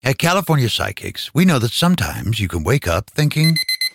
At California Psychics, we know that sometimes you can wake up thinking,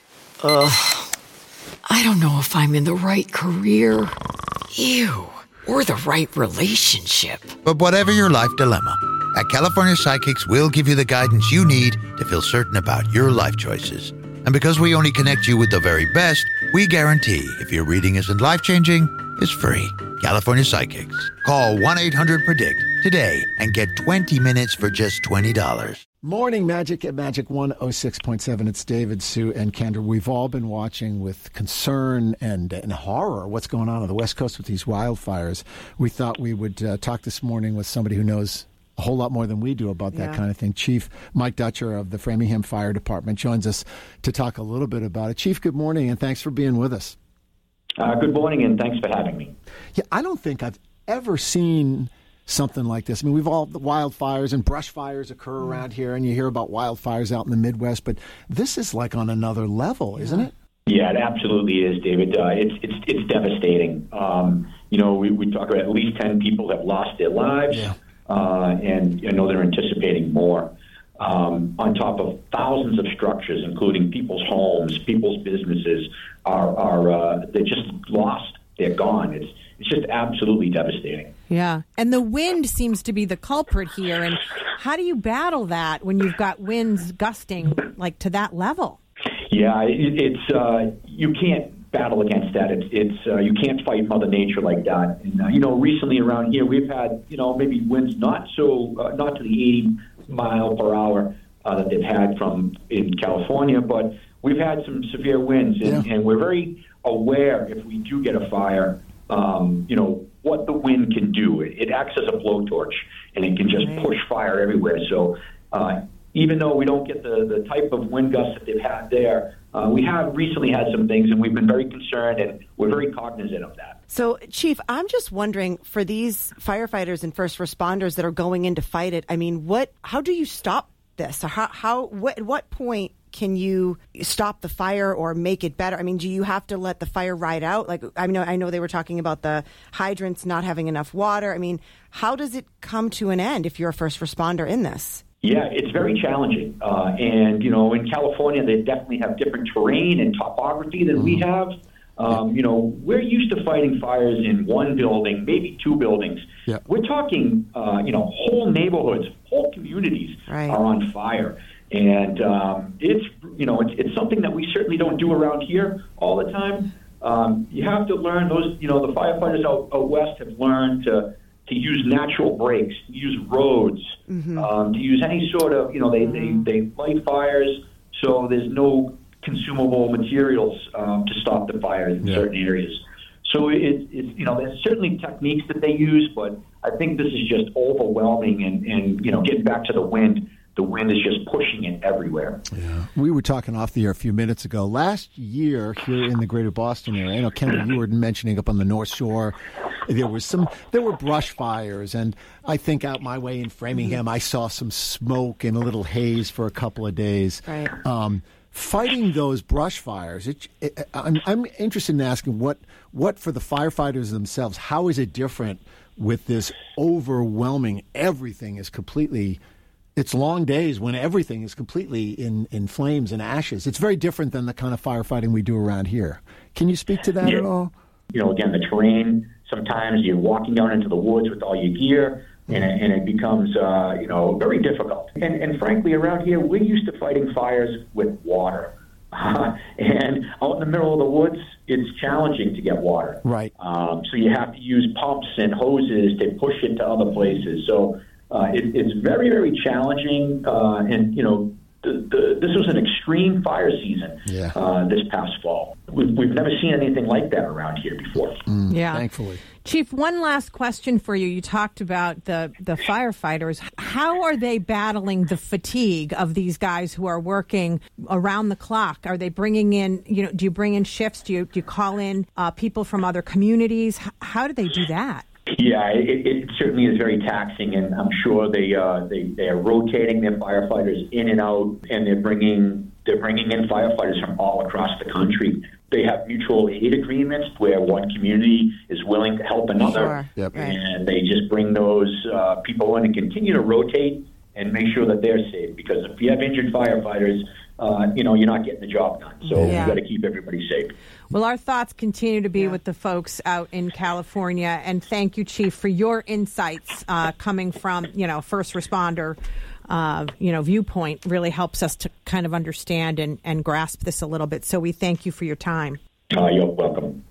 I don't know if I'm in the right career. Ew. Or the right relationship. But whatever your life dilemma, at California Psychics, we'll give you the guidance you need to feel certain about your life choices. And because we only connect you with the very best, we guarantee if your reading isn't life-changing, it's free. California Psychics. Call 1-800-PREDICT today and get 20 minutes for just $20. Morning Magic at Magic 106.7. It's David, Sue, and Kendra. We've all been watching with concern and horror what's going on the West Coast with these wildfires. We thought we would talk this morning with somebody who knows a whole lot more than we do about that kind of thing. Chief Mike Dutcher of the Framingham Fire Department joins us to talk a little bit about it. Chief, good morning, and thanks for being with us. Good morning, and thanks for having me. Yeah, I don't think I've ever seen something like this. I mean, the wildfires and brush fires occur around here, and you hear about wildfires out in the Midwest, but this is like on another level, isn't it? Yeah, it absolutely is, David. It's devastating. We talk about at least 10 people have lost their lives, and I know they're anticipating more. On top of thousands of structures, including people's homes, people's businesses, are they're just lost. They're gone. It's just absolutely devastating. Yeah, and the wind seems to be the culprit here. And how do you battle that when you've got winds gusting like to that level? Yeah, it's you can't battle against that. It's you can't fight Mother Nature like that. And recently around here we've had maybe winds not to the 80 mile per hour that they've had in California, but we've had some severe winds, and we're very aware if we do get a fire, what the wind can do. It acts as a blowtorch, and it can just push fire everywhere. So even though we don't get the type of wind gusts that they've had there, we have recently had some things, and we've been very concerned, and we're very cognizant of that. So, Chief, I'm just wondering, for these firefighters and first responders that are going in to fight it, I mean, how do you stop this? Or at what point can you stop the fire or make it better? I mean, do you have to let the fire ride out? Like, I know they were talking about the hydrants not having enough water. I mean, how does it come to an end if you're a first responder in this? Yeah, it's very challenging. And in California, they definitely have different terrain and topography than we have. We're used to fighting fires in one building, maybe two buildings. Yeah. We're talking, whole neighborhoods, whole communities are on fire. And it's something that we certainly don't do around here all the time. You have to learn the firefighters out west have learned to use natural breaks, to use roads, to use any sort of, they light fires so there's no consumable materials to stop the fires in certain areas. So there's certainly techniques that they use, but I think this is just overwhelming and getting back to the wind is just pushing it everywhere. Yeah. We were talking off the air a few minutes ago. Last year here in the greater Boston area, I know, Kendra, you were mentioning up on the North Shore, there were brush fires, and I think out my way in Framingham, I saw some smoke and a little haze for a couple of days. Right. Fighting those brush fires, I'm interested in asking what for the firefighters themselves, how is it different with this overwhelming, everything is completely, it's long days when everything is completely in flames and ashes. It's very different than the kind of firefighting we do around here. Can you speak to that at all? Again, the terrain, sometimes you're walking down into the woods with all your gear, and it becomes, very difficult. And frankly, around here, we're used to fighting fires with water. And out in the middle of the woods, it's challenging to get water. Right. So you have to use pumps and hoses to push it to other places. So it's very, very challenging. This was an extreme fire season this past fall. We've never seen anything like that around here before. Thankfully. Chief, one last question for you. You talked about the firefighters. How are they battling the fatigue of these guys who are working around the clock? Are they bringing in, do you bring in shifts? Do you call in people from other communities? How do they do that? Yeah, it certainly is very taxing, and I'm sure they are rotating their firefighters in and out, and they're bringing in firefighters from all across the country. They have mutual aid agreements where one community is willing to help another, Sure. and they just bring those people in and continue to rotate and make sure that they're safe. Because if you have injured firefighters, you're not getting the job done. So we've got to keep everybody safe. Well, our thoughts continue to be with the folks out in California. And thank you, Chief, for your insights coming from, first responder, viewpoint. Really helps us to kind of understand and grasp this a little bit. So we thank you for your time. You're welcome.